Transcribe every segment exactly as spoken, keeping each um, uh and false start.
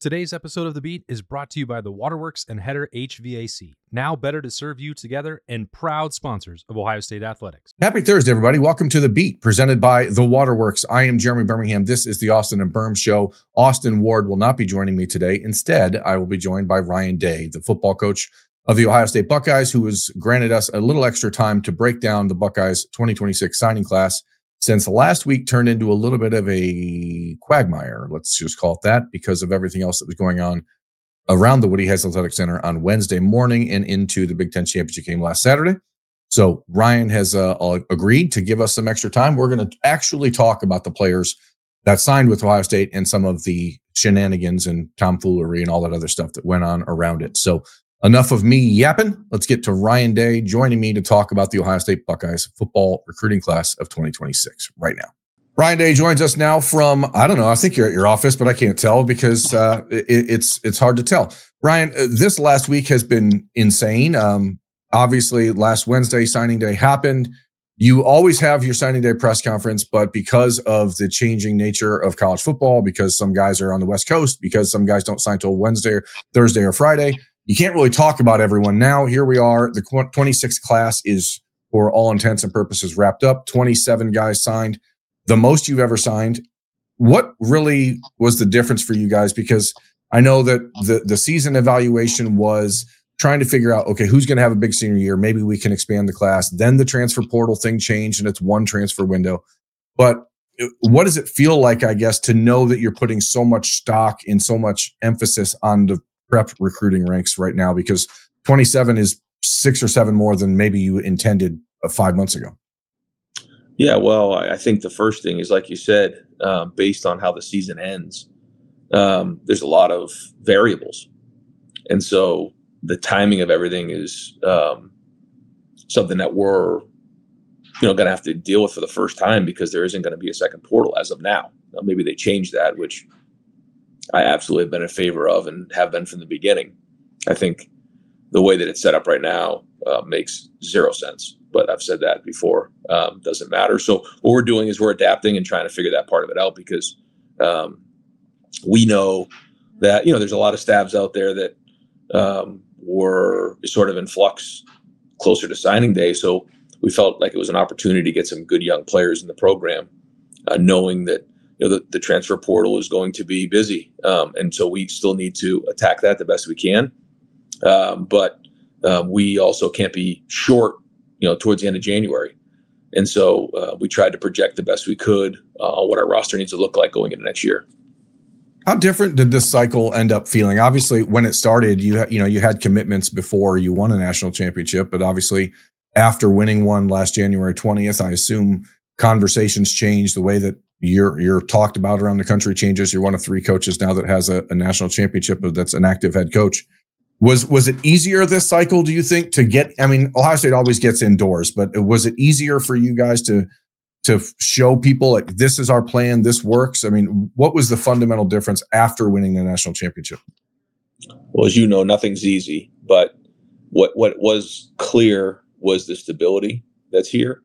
Today's episode of The Beat is brought to you by the Waterworks and Header H V A C, now better to serve you together and proud sponsors of Ohio State Athletics. Happy Thursday, everybody. Welcome to The Beat, presented by the Waterworks. I am Jeremy Birmingham. This is the Austin and Berm Show. Austin Ward will not be joining me today. Instead, I will be joined by Ryan Day, the football coach of the Ohio State Buckeyes, who has granted us a little extra time to break down the Buckeyes twenty twenty-six signing class, since last week turned into a little bit of a quagmire, let's just call it that, because of everything else that was going on around the Woody Hayes Athletic Center on Wednesday morning and into the Big Ten Championship game last Saturday. So Ryan has uh, agreed to give us some extra time. We're going to actually talk about the players that signed with Ohio State and some of the shenanigans and tomfoolery and all that other stuff that went on around it. So enough of me yapping. Let's get to Ryan Day joining me to talk about the Ohio State Buckeyes football recruiting class of twenty twenty-six right now. Ryan Day joins us now from, I don't know, I think you're at your office, but I can't tell because uh, it, it's it's hard to tell. Ryan, uh, this last week has been insane. Um, obviously, last Wednesday, signing day happened. You always have your signing day press conference, but because of the changing nature of college football, because some guys are on the West Coast, because some guys don't sign till Wednesday, or Thursday, or Friday, you can't really talk about everyone now. Here we are. The twenty-six class is, for all intents and purposes, wrapped up. twenty-seven guys signed, the most you've ever signed. What really was the difference for you guys? Because I know that the, the season evaluation was trying to figure out, okay, who's going to have a big senior year? Maybe we can expand the class. Then the transfer portal thing changed, and it's one transfer window. But what does it feel like, I guess, to know that you're putting so much stock and so much emphasis on the prep recruiting ranks right now, because twenty-seven is six or seven more than maybe you intended uh, five months ago? Yeah, well, I think the first thing is, like you said, uh, based on how the season ends, um, there's a lot of variables. And so the timing of everything is um, something that we're, you know, going to have to deal with for the first time, because there isn't going to be a second portal as of now. Now, maybe they change that, which I absolutely have been in favor of and have been from the beginning. I think the way that it's set up right now uh, makes zero sense, but I've said that before. Um, doesn't matter. So what we're doing is we're adapting and trying to figure that part of it out, because um, we know that, you know, there's a lot of stabs out there that um, were sort of in flux closer to signing day. So we felt like it was an opportunity to get some good young players in the program, uh, knowing that, you know, the, the transfer portal is going to be busy. Um, and so we still need to attack that the best we can. Um, but um, we also can't be short, you know, towards the end of January. And so uh, we tried to project the best we could uh, on what our roster needs to look like going into next year. How different did this cycle end up feeling? Obviously, when it started, you ha- you know, you had commitments before you won a national championship, but obviously after winning one last January twentieth, I assume conversations changed. The way that you're you're talked about around the country changes. You're one of three coaches now that has a, a national championship that's an active head coach. Was was it easier this cycle, do you think, to get? I mean, Ohio State always gets indoors, but was it easier for you guys to to show people like, this is our plan, this works? I mean, what was the fundamental difference after winning the national championship? Well, as you know, nothing's easy, but what what was clear was the stability that's here,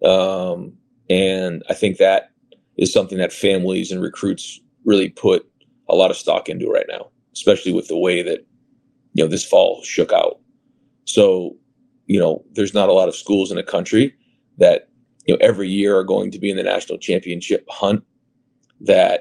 um, and I think that is something that families and recruits really put a lot of stock into right now, especially with the way that, you know, this fall shook out. So, you know, there's not a lot of schools in the country that, you know, every year are going to be in the national championship hunt, that,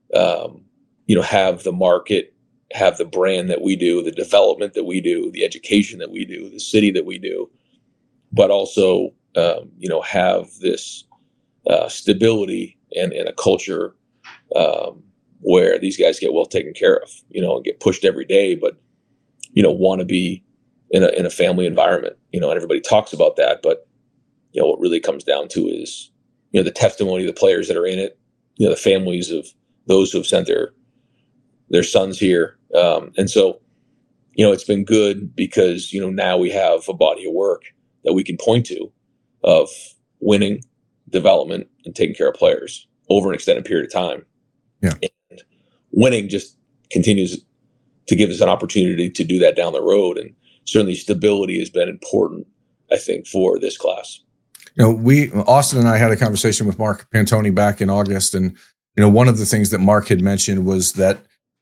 um, you know, have the market, have the brand that we do, the development that we do, the education that we do, the city that we do, but also, um, you know, have this uh, stability and, and a culture um, where these guys get well taken care of, you know, and get pushed every day, but, you know, want to be in a in a family environment, you know, and everybody talks about that, but, you know, what really comes down to is, you know, the testimony of the players that are in it, you know, the families of those who have sent their their sons here, um, and so, you know, it's been good because, you know, now we have a body of work that we can point to of winning, development, and taking care of players over an extended period of time. Yeah, and winning just continues to give us an opportunity to do that down the road. And certainly stability has been important, I think, for this class. You know, we, Austin and I had a conversation with Mark Pantoni back in August. And, you know, one of the things that Mark had mentioned was that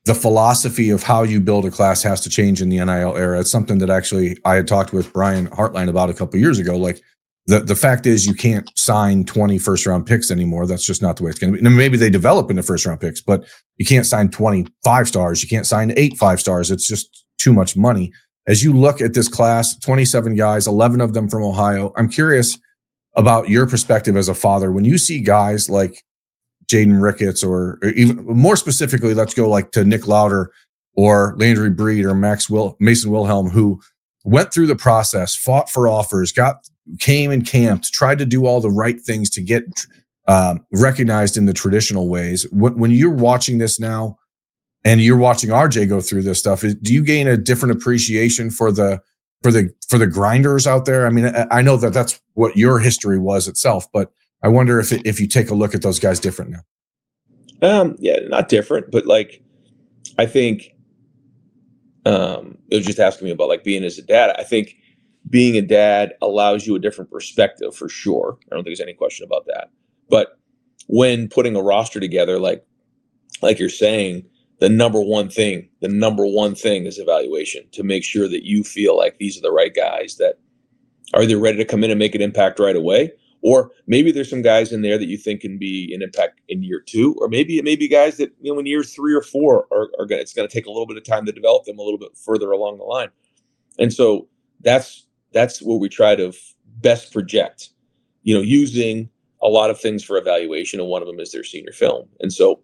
the philosophy of how you build a class has to change in the N I L era. It's something that actually I had talked with Brian Hartline about a couple of years ago. Like the, the fact is you can't sign twenty first round picks anymore. That's just not the way it's going to be. And maybe they develop into first round picks, but you can't sign twenty five stars. You can't sign eight five stars. It's just too much money. As you look at this class, twenty-seven guys, eleven of them from Ohio, I'm curious about your perspective as a father. When you see guys like Jaden Ricketts, or, or even more specifically, let's go like to Nick Lauder or Landry Breed or Max Will, Mason Wilhelm, who went through the process, fought for offers, got came and camped, tried to do all the right things to get um, recognized in the traditional ways. When, when you're watching this now and you're watching R J go through this stuff, do you gain a different appreciation for the for the for the grinders out there? I mean, I, I know that that's what your history was itself, but I wonder if it, if you take a look at those guys different now. Um, yeah, not different, but like, I think, um, it was just asking me about like being as a dad. I think being a dad allows you a different perspective for sure. I don't think there's any question about that. But when putting a roster together, like, like you're saying, the number one thing, the number one thing is evaluation, to make sure that you feel like these are the right guys that are either ready to come in and make an impact right away, or maybe there's some guys in there that you think can be an impact in year two, or maybe it may be guys that, you know, in year three or four are, are going. It's going to take a little bit of time to develop them a little bit further along the line, and so that's that's where we try to f- best project. You know, using a lot of things for evaluation, and one of them is their senior film, and so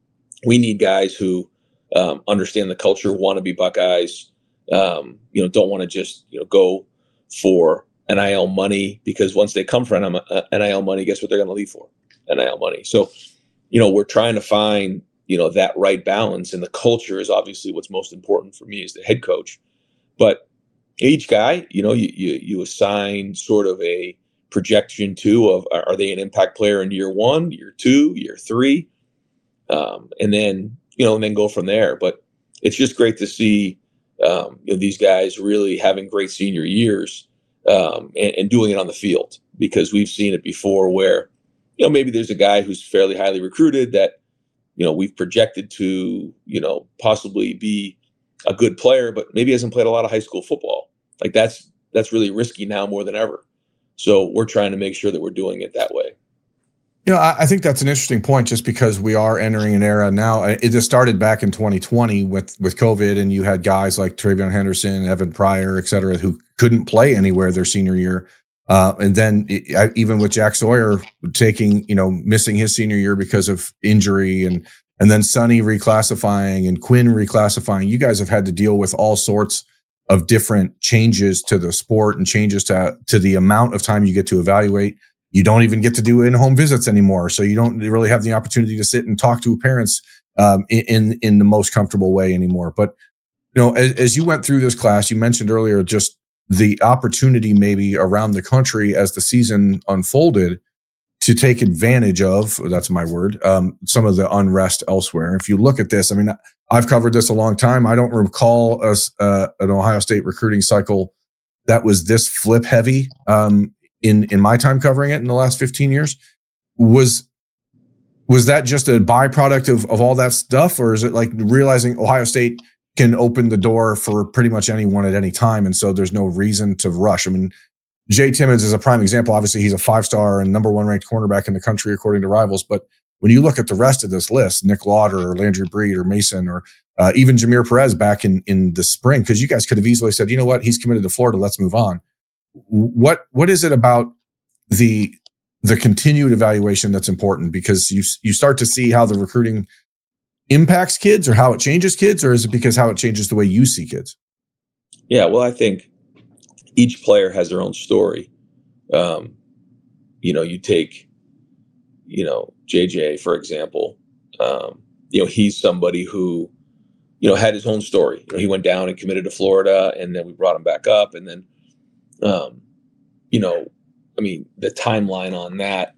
we need guys who um, understand the culture, want to be Buckeyes. Um, you know, don't want to just you know go for N I L money, because once they come for N I L money, guess what they're going to leave for? N I L money. So, you know, we're trying to find, you know, that right balance, and the culture is obviously what's most important for me as the head coach. But each guy, you know, you you, you assign sort of a projection to of, are they an impact player in year one, year two, year three? Um, and then, you know, and then go from there. But it's just great to see um, you know, these guys really having great senior years. Um, and, and doing it on the field, because we've seen it before where, you know, maybe there's a guy who's fairly highly recruited that, you know, we've projected to, you know, possibly be a good player, but maybe hasn't played a lot of high school football. Like that's, that's really risky now more than ever. So we're trying to make sure that we're doing it that way. You know, I, I think that's an interesting point, just because we are entering an era now. It just started back in twenty twenty with, with COVID, and you had guys like Travion Henderson, Evan Pryor, et cetera, who couldn't play anywhere their senior year. Uh, and then it, even with Jack Sawyer taking, you know, missing his senior year because of injury, and and then Sonny reclassifying and Quinn reclassifying, you guys have had to deal with all sorts of different changes to the sport and changes to, to the amount of time you get to evaluate. You don't even get to do in-home visits anymore, so you don't really have the opportunity to sit and talk to parents um, in in the most comfortable way anymore. But you know, as, as you went through this class, you mentioned earlier just the opportunity maybe around the country as the season unfolded to take advantage of, that's my word, um, some of the unrest elsewhere. If you look at this, I mean, I've covered this a long time. I don't recall us uh, an Ohio State recruiting cycle that was this flip heavy. Um, in in my time covering it in the last fifteen years. Was was that just a byproduct of, of all that stuff, or is it like realizing Ohio State can open the door for pretty much anyone at any time, and so there's no reason to rush? I mean, Jay Timmons is a prime example. Obviously, he's a five-star and number one ranked cornerback in the country according to Rivals, but when you look at the rest of this list, Nick Lauder or Landry Breed or Mason or uh, even Jameer Perez back in, in the spring, because you guys could have easily said, you know what, he's committed to Florida, let's move on. What what is it about the the continued evaluation that's important? Because you you start to see how the recruiting impacts kids, or how it changes kids, or is it because how it changes the way you see kids? Yeah, well, I think each player has their own story. Um, you know, you take, you know, J J, for example. Um, you know, he's somebody who, you know, had his own story. You know, he went down and committed to Florida, and then we brought him back up, and then Um, you know, I mean, the timeline on that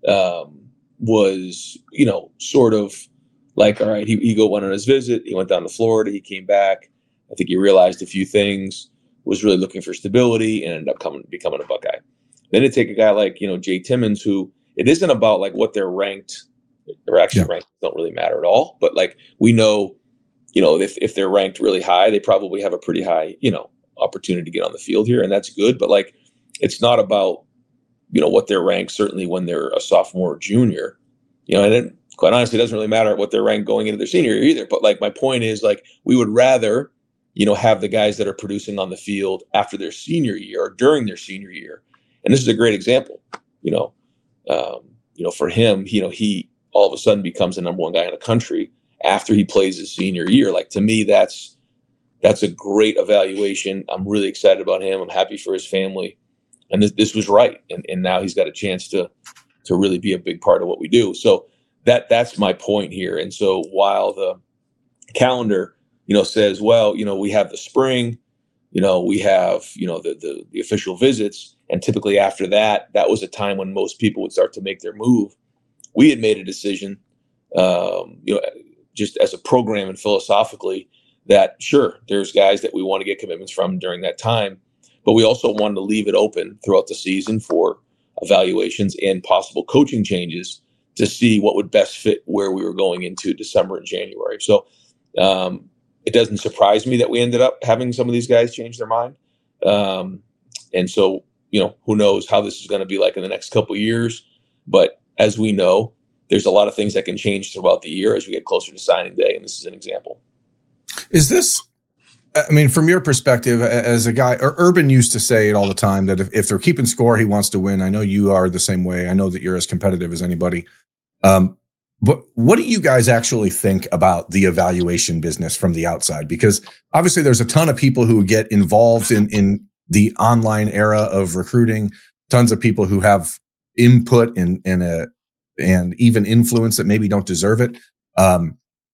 um, was, you know, sort of like, all right, he, he go went on his visit. He went down to Florida. He came back. I think he realized a few things, was really looking for stability, and ended up coming becoming a Buckeye. Then to take a guy like, you know, Jay Timmons, who it isn't about like what they're ranked, or actually yeah. ranked don't really matter at all. But like we know you know, if, if they're ranked really high, they probably have a pretty high, you know, opportunity to get on the field here. And that's good. But like, it's not about, you know, what they're ranked, certainly when they're a sophomore or junior, you know, and then quite honestly, it doesn't really matter what they're ranked going into their senior year either. But like, my point is, like, we would rather, you know, have the guys that are producing on the field after their senior year or during their senior year. And this is a great example, you know, um, you know, for him, you know, he all of a sudden becomes the number one guy in the country after he plays his senior year. Like, to me, that's, that's a great evaluation. I'm really excited about him. I'm happy for his family. And this, this was right. And, and now he's got a chance to, to really be a big part of what we do. So that, that's my point here. And so while the calendar, you know, says, well, you know, we have the spring, you know, we have, you know, the, the, the official visits. And typically after that, that was a time when most people would start to make their move. We had made a decision, um, you know, just as a program and philosophically, that sure, there's guys that we want to get commitments from during that time, but we also wanted to leave it open throughout the season for evaluations and possible coaching changes to see what would best fit where we were going into December and January. So um, it doesn't surprise me that we ended up having some of these guys change their mind. Um, and so, you know, who knows how this is going to be like in the next couple of years. But as we know, there's a lot of things that can change throughout the year as we get closer to signing day. And this is an example. Is this, I mean, from your perspective as a guy, Urban used to say it all the time that if, if they're keeping score, he wants to win. I know you are the same way. I know that you're as competitive as anybody. Um, but what do you guys actually think about the evaluation business from the outside? Because obviously there's a ton of people who get involved in, in the online era of recruiting, tons of people who have input in, in a, and even influence that maybe don't deserve it. Um,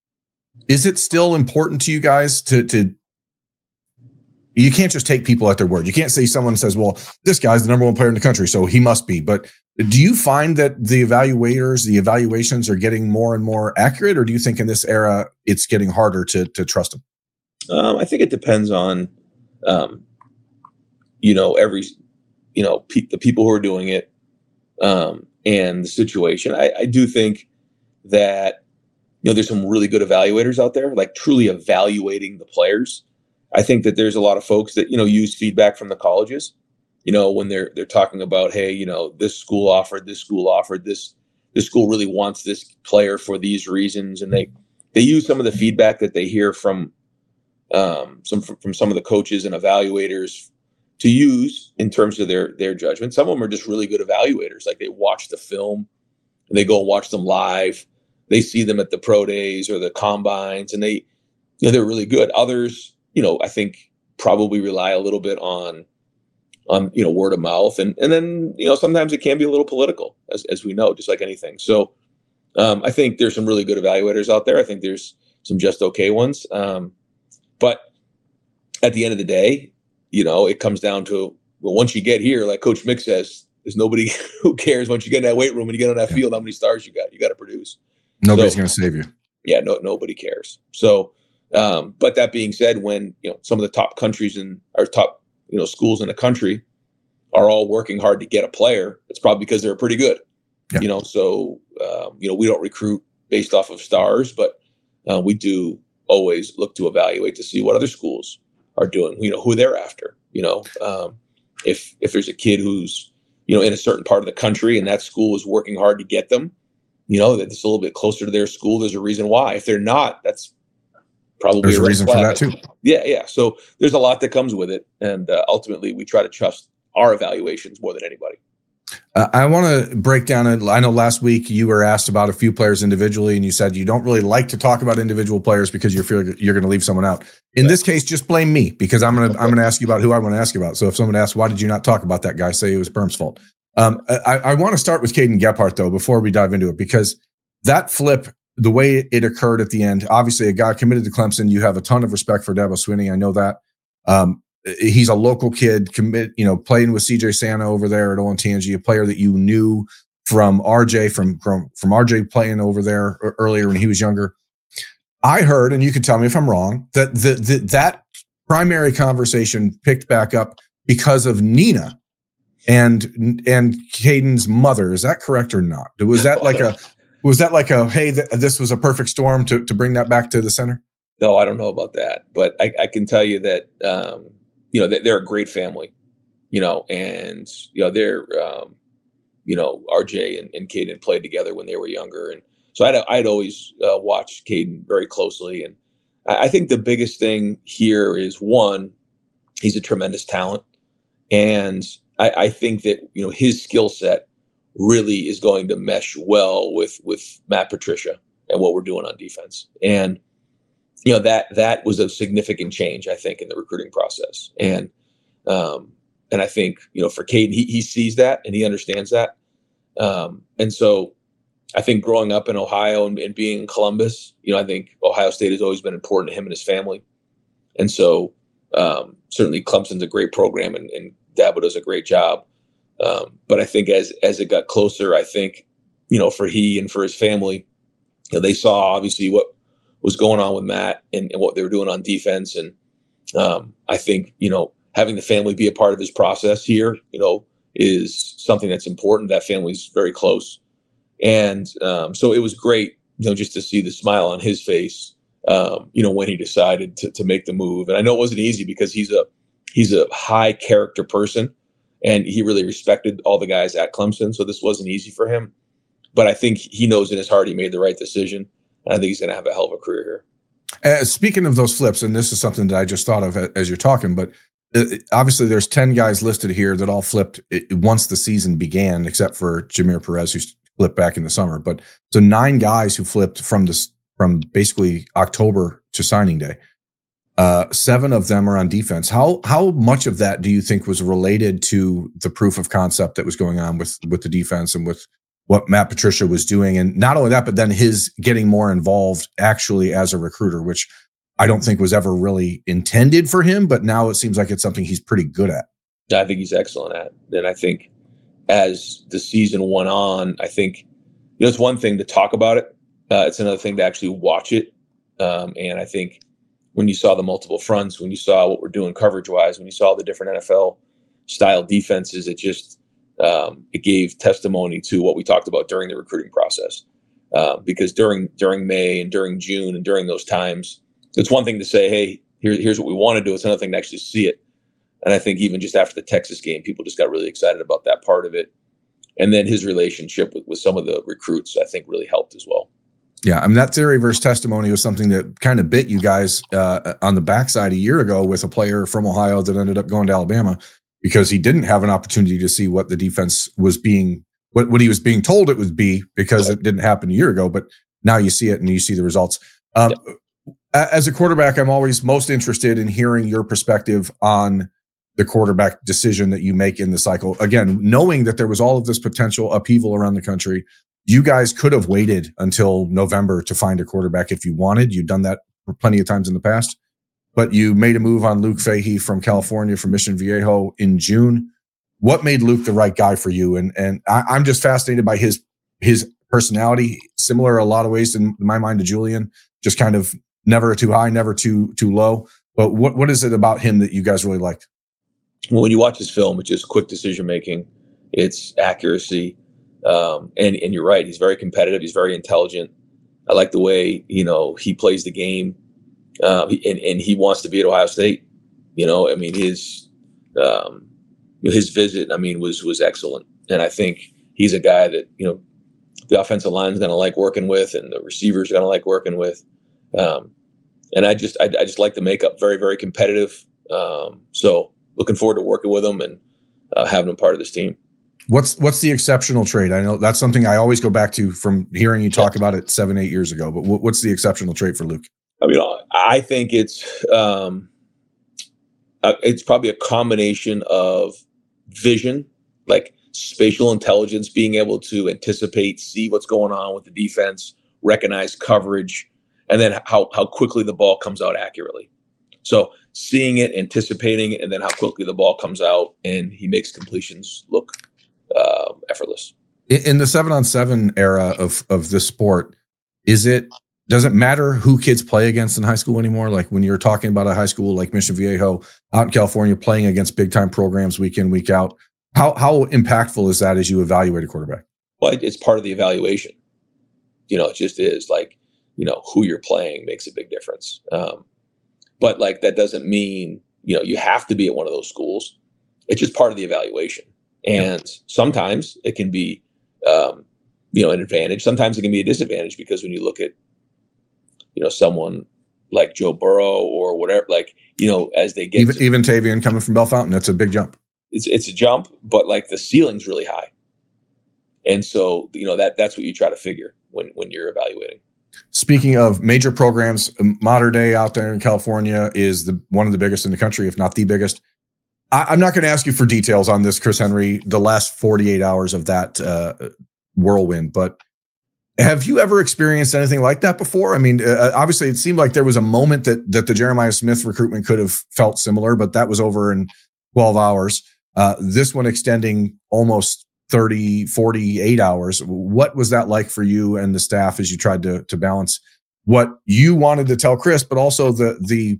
is it still important to you guys to, to, you can't just take people at their word. You can't say someone says, well, this guy's the number one player in the country, so he must be. But do you find that the evaluators, the evaluations are getting more and more accurate, or do you think in this era it's getting harder to, to trust them? Um, I think it depends on, um, you know, every, you know, pe- the people who are doing it um, and the situation. I, I do think that, you know, there's some really good evaluators out there, like truly evaluating the players. I think that there's a lot of folks that, you know, use feedback from the colleges, you know, when they're, they're talking about, hey, you know, this school offered, this school offered this, this school really wants this player for these reasons. And they, they use some of the feedback that they hear from, um, some, from, from some of the coaches and evaluators to use in terms of their, their judgment. Some of them are just really good evaluators. Like, they watch the film and they go and watch them live. They see them at the pro days or the combines, and they, you know, they're really good. Others, you know, I think probably rely a little bit on, on, you know, word of mouth. And, and then, you know, sometimes it can be a little political, as, as we know, just like anything. So um, I think there's some really good evaluators out there. I think there's some just okay ones. Um, but at the end of the day, you know, it comes down to, well, once you get here, like Coach Mick says, there's nobody who cares once you get in that weight room and you get on that field, how many stars you got, you got to produce. Nobody's so, going to save you. Yeah, no, nobody cares. So, um, but that being said, when, you know, some of the top countries and our top, you know, schools in the country are all working hard to get a player, it's probably because they're pretty good, yeah. you know? So, um, you know, we don't recruit based off of stars, but uh, we do always look to evaluate to see what other schools are doing, you know, who they're after, you know, um, if, if there's a kid who's, you know, in a certain part of the country and that school is working hard to get them, you know, that it's a little bit closer to their school, there's a reason why. If they're not, that's probably there's a, a reason flag. for that too. Yeah. Yeah. So there's a lot that comes with it. And uh, ultimately we try to trust our evaluations more than anybody. Uh, I want to break down it. I know last week you were asked about a few players individually, and you said you don't really like to talk about individual players because you feel you're going to leave someone out. In right. this case, just blame me, because I'm going to I'm going to ask you about who I want to ask you about. So if someone asks, why did you not talk about that guy? Say it was Berm's fault. Um, I, I want to start with Caden Gephardt though, before we dive into it, because that flip, the way it occurred at the end, obviously a guy committed to Clemson. You have a ton of respect for Dabo Swinney. I know that. Um, he's a local kid, commit, you know, playing with C J Santa over there at Olentangy, a player that you knew from R J, from, from, from R J playing over there earlier when he was younger. I heard, and you can tell me if I'm wrong, that the, the, that primary conversation picked back up because of Nina and, and Caden's mother. Is that correct or not? Was that like a, was that like a, hey, th- this was a perfect storm to, to bring that back to the center? No, I don't know about that, but I, I can tell you that um, you know, they're a great family, you know, and you know they're um, you know R J and, and Caden played together when they were younger, and so I'd I'd always uh, watched Caden very closely, and I, I think the biggest thing here is one, he's a tremendous talent, and I, I think that you know his skill set really is going to mesh well with with Matt Patricia and what we're doing on defense, and you know that that was a significant change, I think, in the recruiting process, and um, and I think you know for Caden, he he sees that and he understands that, um, and so I think growing up in Ohio and, and being in Columbus, you know, I think Ohio State has always been important to him and his family, and so um, certainly Clemson's a great program and, and Dabo does a great job, um, but I think as as it got closer, I think you know for he and for his family, you know, they saw obviously what was going on with Matt and, and what they were doing on defense. And um, I think, you know, having the family be a part of his process here, you know, is something that's important. That family's very close. And um, so it was great, you know, just to see the smile on his face, um, you know, when he decided to, to make the move. And I know it wasn't easy because he's a, he's a high character person and he really respected all the guys at Clemson. So this wasn't easy for him, but I think he knows in his heart he made the right decision. I think he's going to have a hell of a career here. Uh, speaking of those flips, and this is something that I just thought of as you're talking, but uh, obviously there's ten guys listed here that all flipped once the season began, except for Jameer Perez, who flipped back in the summer. But so nine guys who flipped from this from basically October to signing day. Uh, seven of them are on defense. How how much of that do you think was related to the proof of concept that was going on with with the defense and with what Matt Patricia was doing? And not only that, but then his getting more involved actually as a recruiter, which I don't think was ever really intended for him, but now it seems like it's something he's pretty good at. I think he's excellent at. And I think as the season went on, I think, you know, it's one thing to talk about it. Uh, it's another thing to actually watch it. Um, and I think when you saw the multiple fronts, when you saw what we're doing coverage wise, when you saw the different N F L style defenses, it just, Um, it gave testimony to what we talked about during the recruiting process. Uh, because during during May and during June and during those times, it's one thing to say, hey, here, here's what we want to do. It's another thing to actually see it. And I think even just after the Texas game, people just got really excited about that part of it. And then his relationship with, with some of the recruits, I think, really helped as well. Yeah, I mean, that theory versus testimony was something that kind of bit you guys uh, on the backside a year ago with a player from Ohio that ended up going to Alabama, because he didn't have an opportunity to see what the defense was being, what, what he was being told it would be, because it didn't happen a year ago. But now you see it and you see the results. Um, yep. As a quarterback, I'm always most interested in hearing your perspective on the quarterback decision that you make in the cycle. Again, knowing that there was all of this potential upheaval around the country, you guys could have waited until November to find a quarterback if you wanted. You've done that plenty of times in the past. But you made a move on Luke Fahey from California, from Mission Viejo in June. What made Luke the right guy for you? And and I, I'm just fascinated by his his personality, similar a lot of ways in my mind to Julian, just kind of never too high, never too too low. But what what is it about him that you guys really liked? Well, when you watch his film, it's just quick decision making, it's accuracy, um, and and you're right. He's very competitive. He's very intelligent. I like the way you know he plays the game. Uh, and, and he wants to be at Ohio State. You know, I mean, his um, his visit, I mean, was was excellent. And I think he's a guy that, you know, the offensive line is going to like working with, and the receivers are going to like working with. Um, and I just I, I just like the makeup, very, very competitive. Um, so looking forward to working with him and uh, having him part of this team. What's what's the exceptional trait? I know that's something I always go back to from hearing you talk about it seven, eight years ago. But what's the exceptional trait for Luke? I mean, I think it's um, it's probably a combination of vision, like spatial intelligence, being able to anticipate, see what's going on with the defense, recognize coverage, and then how how quickly the ball comes out accurately. So seeing it, anticipating it, and then how quickly the ball comes out, and he makes completions look uh, effortless. In the seven on seven era of of this sport, is it? Does it matter who kids play against in high school anymore? Like when you're talking about a high school like Mission Viejo out in California playing against big time programs week in, week out, how how impactful is that as you evaluate a quarterback? Well, it's part of the evaluation. You know, it just is like you know, who you're playing makes a big difference. Um, but like, that doesn't mean, you know, you have to be at one of those schools. It's just part of the evaluation. And yeah. sometimes it can be, um, you know, an advantage. Sometimes it can be a disadvantage, because when you look at, you know, someone like Joe Burrow or whatever, like, you know, as they get even, to, even Tavian coming from Bellefontaine, that's a big jump. It's, it's a jump, but like the ceiling's really high. And so, you know, that that's what you try to figure when, when you're evaluating. Speaking of major programs, Mater Dei out there in California is the one of the biggest in the country, if not the biggest. I, I'm not going to ask you for details on this, Chris Henry, the last forty-eight hours of that uh, whirlwind, but have you ever experienced anything like that before? I mean, uh, obviously it seemed like there was a moment that that the Jeremiah Smith recruitment could have felt similar, but that was over in twelve hours. Uh, this one extending almost thirty, forty-eight hours. What was that like for you and the staff as you tried to to balance what you wanted to tell Chris, but also the the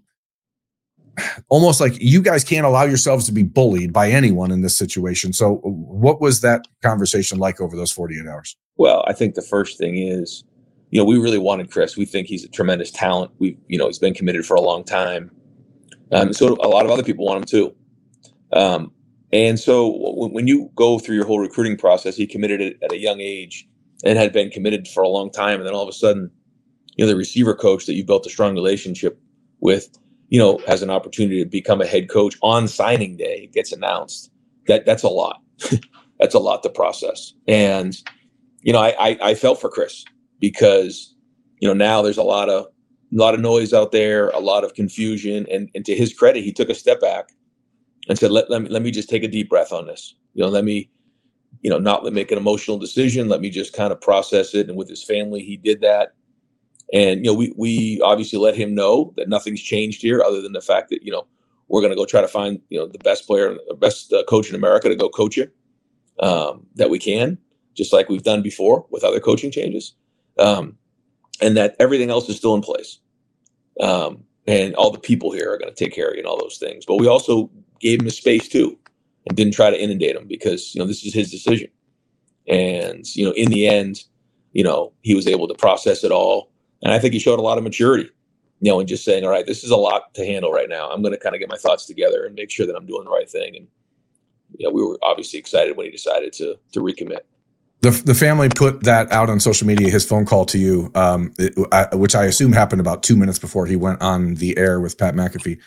almost like you guys can't allow yourselves to be bullied by anyone in this situation. So what was that conversation like over those forty-eight hours? Well, I think the first thing is, you know, we really wanted Chris. We think he's a tremendous talent. We, you know, he's been committed for a long time. Um, so a lot of other people want him too. Um, And so when you go through your whole recruiting process, he committed it at a young age and had been committed for a long time. And then all of a sudden, you know, the receiver coach that you built a strong relationship with, you know, has an opportunity to become a head coach on signing day. It gets announced. That that's a lot. That's a lot to process. And, you know, I, I I felt for Chris, because, you know, now there's a lot of a lot of noise out there, a lot of confusion. And, and to his credit, he took a step back and said, let, let me let me just take a deep breath on this. You know, let me, you know, not make an emotional decision. Let me just kind of process it. And with his family, he did that. And, you know, we we obviously let him know that nothing's changed here, other than the fact that, you know, we're going to go try to find, you know, the best player, the best uh, coach in America to go coach you um, that we can, just like we've done before with other coaching changes. Um, and that everything else is still in place. Um, and all the people here are going to take care of you and all those things. But we also gave him a space too, and didn't try to inundate him, because, you know, this is his decision. And, you know, in the end, you know, he was able to process it all. And I think he showed a lot of maturity, you know, and just saying, all right, this is a lot to handle right now. I'm going to kind of get my thoughts together and make sure that I'm doing the right thing. And, you know, we were obviously excited when he decided to to recommit. The the family put that out on social media, his phone call to you, um, it, I, which I assume happened about two minutes before he went on the air with Pat McAfee.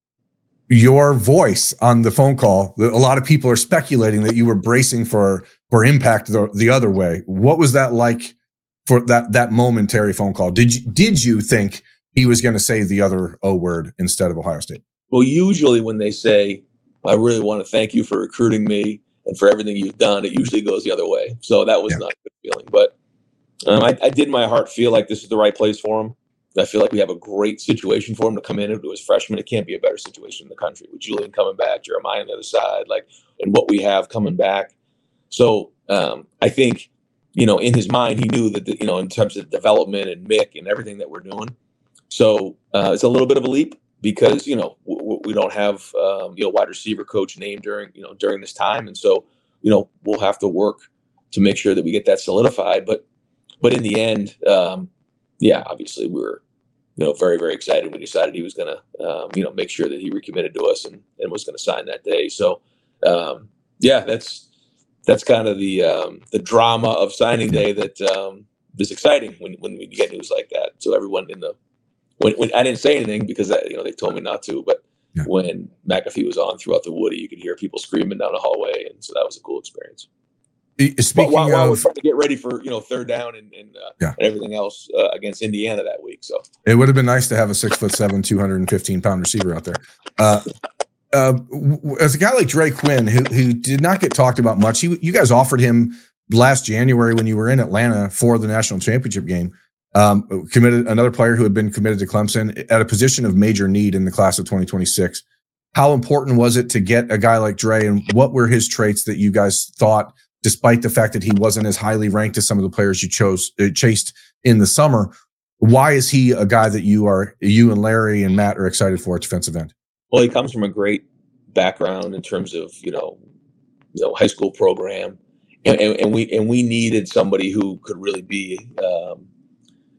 Your voice on the phone call, a lot of people are speculating that you were bracing for for impact the, the other way. What was that like for that that momentary phone call? Did you, did you think he was going to say the other O word instead of Ohio State? Well, usually when they say, I really want to thank you for recruiting me and for everything you've done, it usually goes the other way. So that was yeah. not a good feeling. But um, I, I did in my heart feel like this is the right place for him. I feel like we have a great situation for him to come in and do his freshman. It can't be a better situation in the country with Julian coming back, Jeremiah on the other side, like, and what we have coming back. So um, I think, you know, in his mind, he knew that, the, you know, in terms of development and Mick and everything that we're doing. So uh, it's a little bit of a leap, because, you know, w- we don't have, um, you know, wide receiver coach named during, you know, during this time. And so, you know, we'll have to work to make sure that we get that solidified. But, but in the end, um, yeah, obviously we were, you know, very, very excited when he decided he was going to, um, you know, make sure that he recommitted to us and, and was going to sign that day. So, um, yeah, that's, that's kind of the, um, the drama of signing day that, um, is exciting when, when we get news like that. So everyone in the, when, when I didn't say anything because, I, you know, they told me not to, but yeah. when McAfee was on throughout the Woody, you could hear people screaming down the hallway. And so that was a cool experience. Speaking while, while of, we're trying to get ready for, you know, third down and, and, uh, yeah. and everything else uh, against Indiana that week. So it would have been nice to have a six foot seven, two hundred fifteen pound receiver out there. Uh, uh, as a guy like Dre Quinn, who who did not get talked about much, he, you guys offered him last January when you were in Atlanta for the national championship game. Um, committed another player who had been committed to Clemson at a position of major need in the class of twenty twenty-six. How important was it to get a guy like Dre, and what were his traits that you guys thought, despite the fact that he wasn't as highly ranked as some of the players you chose uh, chased in the summer? Why is he a guy that you are, you and Larry and Matt are excited for at defensive end? Well, he comes from a great background in terms of, you know, you know, high school program, and, and, and we and we needed somebody who could really be, um,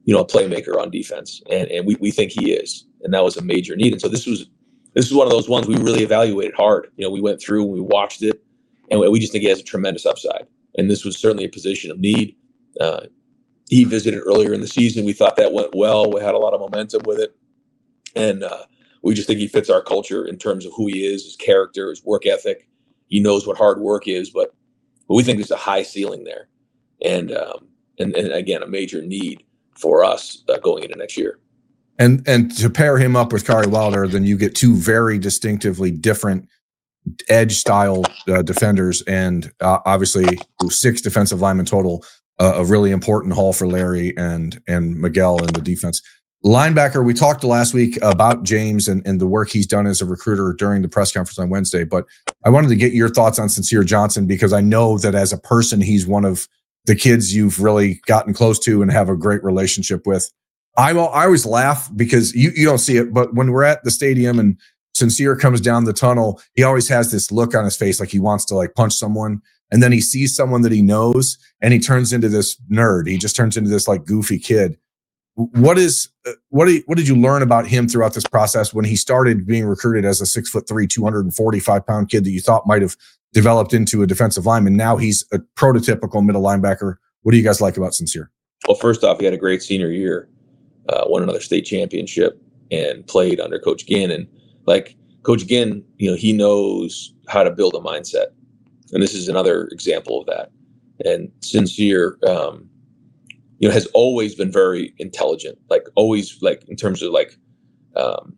you know, a playmaker on defense. And, and we, we think he is. And that was a major need. And so this was, this was one of those ones we really evaluated hard. You know, we went through and we watched it, and we just think he has a tremendous upside. And this was certainly a position of need. Uh, he visited earlier in the season. We thought that went well. We had a lot of momentum with it. And uh, we just think he fits our culture in terms of who he is, his character, his work ethic. He knows what hard work is, but, but we think there's a high ceiling there. And, um, and, and again, a major need for us uh, going into next year. And and to pair him up with Kari Wilder, then you get two very distinctively different edge style uh, defenders, and uh, obviously six defensive linemen total. Uh, a really important haul for Larry and and Miguel in the defense. Linebacker, we talked last week about James and, and the work he's done as a recruiter during the press conference on Wednesday, but I wanted to get your thoughts on Sincere Johnson, because I know that as a person, he's one of the kids you've really gotten close to and have a great relationship with. I I always laugh because you, you don't see it, but when we're at the stadium and Sincere comes down the tunnel, he always has this look on his face like he wants to like punch someone. And then he sees someone that he knows and he turns into this nerd. He just turns into this like goofy kid. What is what did what did you learn about him throughout this process when he started being recruited as a six foot three, two hundred forty-five pound kid that you thought might have developed into a defensive lineman? Now he's a prototypical middle linebacker. What do you guys like about Sincere? Well, first off, he had a great senior year. Uh, won another state championship and played under Coach Ginn. And like Coach Ginn, you know, he knows how to build a mindset. And this is another example of that. And Sincere, um, you know, has always been very intelligent, like always, like in terms of like, um,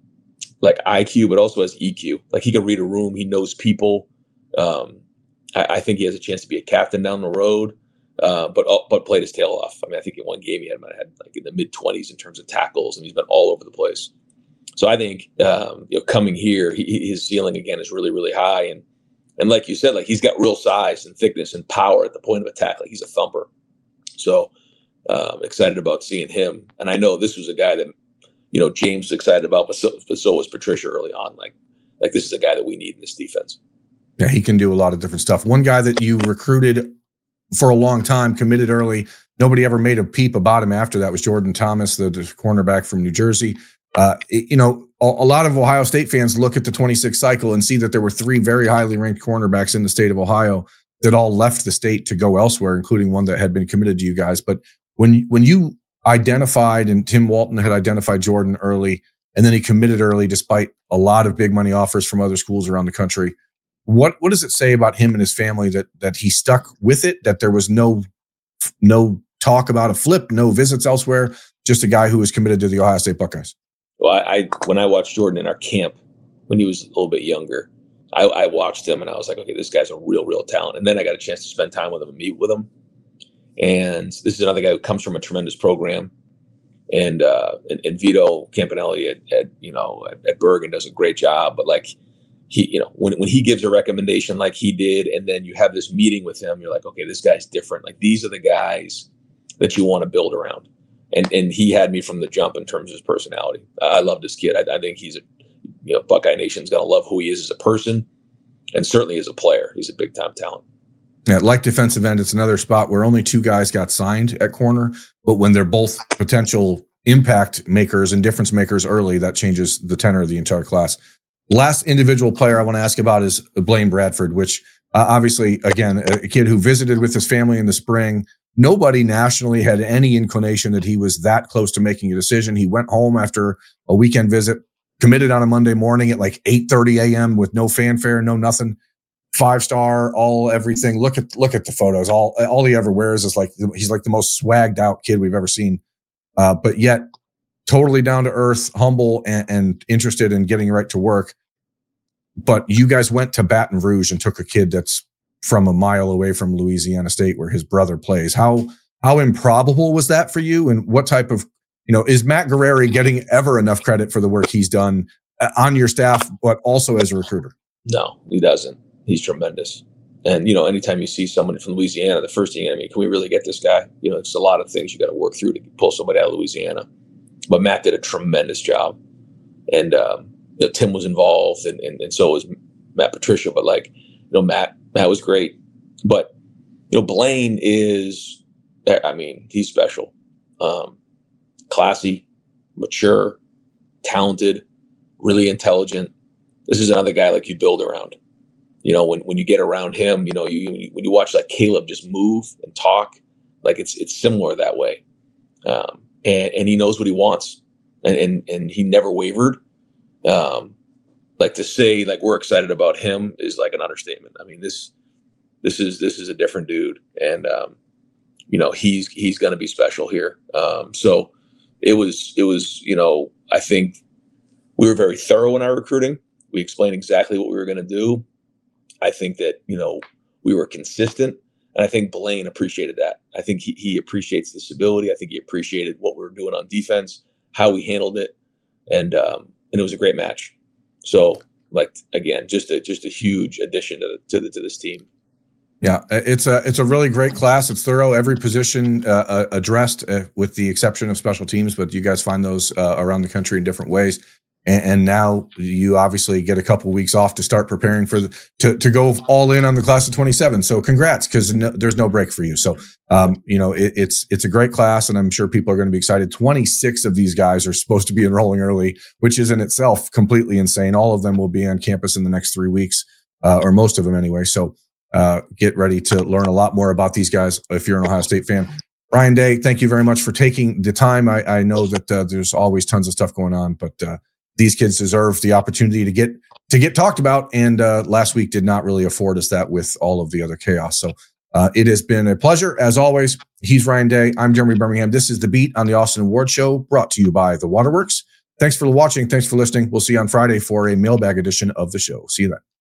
like I Q, but also has E Q. Like he can read a room. He knows people. Um, I, I think he has a chance to be a captain down the road. Uh, but but played his tail off. I mean, I think in one game he had, had like in the mid twenties in terms of tackles, and he's been all over the place. So I think um, you know, coming here, he, his ceiling again is really really high, and and like you said, like he's got real size and thickness and power at the point of attack. Like he's a thumper. So um, excited about seeing him, and I know this was a guy that you know James was excited about, but so, but so was Patricia early on. Like like this is a guy that we need in this defense. Yeah, he can do a lot of different stuff. One guy that you recruited for a long time, committed early. Nobody ever made a peep about him after that was Jordan Thomas, the, the cornerback from New Jersey. Uh, it, you know, a, a lot of Ohio State fans look at the twenty-six cycle and see that there were three very highly ranked cornerbacks in the state of Ohio that all left the state to go elsewhere, including one that had been committed to you guys. But when, when you identified, and Tim Walton had identified Jordan early, and then he committed early despite a lot of big money offers from other schools around the country, What what does it say about him and his family that that he stuck with it, that there was no no talk about a flip, no visits elsewhere, just a guy who was committed to the Ohio State Buckeyes? Well, I, I when I watched Jordan in our camp when he was a little bit younger, I, I watched him and I was like, okay, this guy's a real, real talent. And then I got a chance to spend time with him and meet with him. And this is another guy who comes from a tremendous program. And uh, and, and Vito Campanelli at, at you know at, at Bergen does a great job, but like. He, you know, when, when he gives a recommendation like he did, and then you have this meeting with him, you're like, okay, this guy's different. Like these are the guys that you want to build around. And and he had me from the jump in terms of his personality. I, I love this kid. I, I think he's a, you know, Buckeye Nation's going to love who he is as a person, and certainly as a player. He's a big time talent. Yeah, like defensive end, it's another spot where only two guys got signed at corner, but when they're both potential impact makers and difference makers early, that changes the tenor of the entire class. Last individual player I want to ask about is Blaine Bradford, which uh, obviously, again, a kid who visited with his family in the spring. Nobody nationally had any inclination that he was that close to making a decision. He went home after a weekend visit, committed on a Monday morning at like eight thirty a.m. with no fanfare, no nothing. Five star, all everything. Look at look at the photos. All all he ever wears is like he's like the most swagged out kid we've ever seen. Uh, but yet. Totally down to earth, humble, and, and interested in getting right to work. But you guys went to Baton Rouge and took a kid that's from a mile away from Louisiana State where his brother plays. How how improbable was that for you? And what type of, you know, is Matt Guerrieri getting ever enough credit for the work he's done on your staff, but also as a recruiter? No, he doesn't. He's tremendous. And, you know, anytime you see someone from Louisiana, the first thing, I mean, can we really get this guy? You know, it's a lot of things you got to work through to pull somebody out of Louisiana. But Matt did a tremendous job, and um, you know, Tim was involved, and, and and so was Matt Patricia. But like, you know, Matt Matt was great. But you know, Blaine is, I mean, he's special. Um, classy, mature, talented, really intelligent. This is another guy like you build around. You know, when, when you get around him, you know, you when you watch like Caleb just move and talk, like it's it's similar that way. Um, and and he knows what he wants, and and and he never wavered. Um, like to say like we're excited about him is like an understatement. I mean, this this is this is a different dude, and um, you know, he's he's going to be special here. Um, so it was it was you know, I think we were very thorough in our recruiting. We explained exactly what we were going to do. I think that, you know, we were consistent, and I think Blaine appreciated that. I think he, he appreciates the stability. I think he appreciated what we were doing on defense, how we handled it. And, um, and it was a great match. So like, again, just a, just a huge addition to the, to the, to this team. Yeah, it's a, it's a really great class. It's thorough. Every position uh, addressed uh, with the exception of special teams, but you guys find those uh, around the country in different ways. And now you obviously get a couple of weeks off to start preparing for the, to, to go all in on the class of twenty-seven. So congrats, because no, there's no break for you. So, um, you know, it, it's, it's a great class, and I'm sure people are going to be excited. twenty-six of these guys are supposed to be enrolling early, which is in itself completely insane. All of them will be on campus in the next three weeks, uh, or most of them anyway. So, uh, get ready to learn a lot more about these guys if you're an Ohio State fan. Ryan Day, thank you very much for taking the time. I, I know that uh, there's always tons of stuff going on, but, uh, these kids deserve the opportunity to get to get talked about, and uh, last week did not really afford us that with all of the other chaos. So uh, it has been a pleasure as always. He's Ryan Day. I'm Jeremy Birmingham. This is The Beat on the Austin Award Show, brought to you by The Waterworks. Thanks for watching. Thanks for listening. We'll see you on Friday for a mailbag edition of the show. See you then.